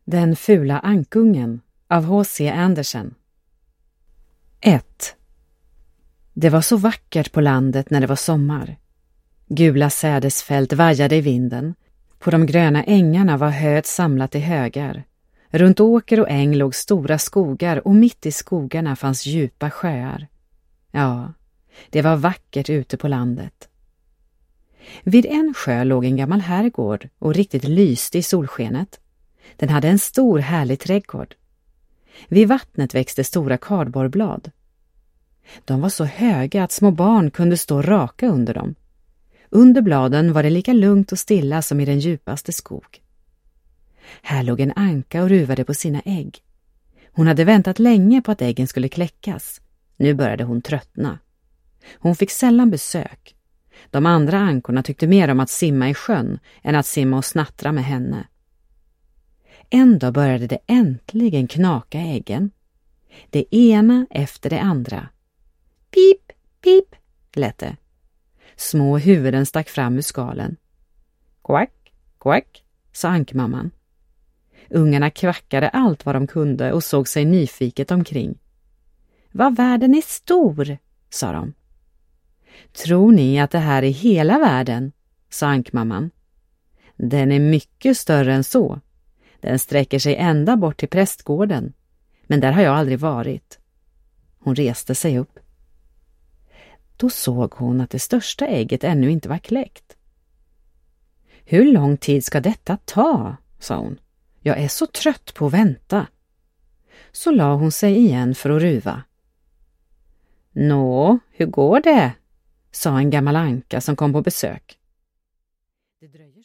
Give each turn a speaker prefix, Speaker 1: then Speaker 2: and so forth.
Speaker 1: Den fula ankungen av H.C. Andersen. 1. Det var så vackert på landet när det var sommar. Gula sädesfält vajade i vinden. På de gröna ängarna var höet samlat i högar. Runt åker och äng låg stora skogar och mitt i skogarna fanns djupa sjöar. Ja, det var vackert ute på landet. Vid en sjö låg en gammal herrgård och riktigt lyste i solskenet. Den hade en stor härlig trädgård. Vid vattnet växte stora kardborrblad. De var så höga att små barn kunde stå raka under dem. Under bladen var det lika lugnt och stilla som i den djupaste skog. Här låg en anka och ruvade på sina ägg. Hon hade väntat länge på att äggen skulle kläckas. Nu började hon tröttna. Hon fick sällan besök. De andra ankorna tyckte mer om att simma i sjön än att simma och snattra med henne. En dag började det äntligen knaka äggen. Det ena efter det andra. Pip, pip, lät det. Små huvuden stack fram ur skalen. Quack, quack, sa ankmamman. Ungarna kvackade allt vad de kunde och såg sig nyfiket omkring. Vad världen är stor, sa de. Tror ni att det här är hela världen, sa ankmamman. Den är mycket större än så. Den sträcker sig ända bort till prästgården, men där har jag aldrig varit. Hon reste sig upp. Då såg hon att det största ägget ännu inte var kläckt. Hur lång tid ska detta ta, sa hon. Jag är så trött på att vänta. Så la hon sig igen för att ruva. Nå, hur går det? Sa en gammal anka som kom på besök. Det dröjde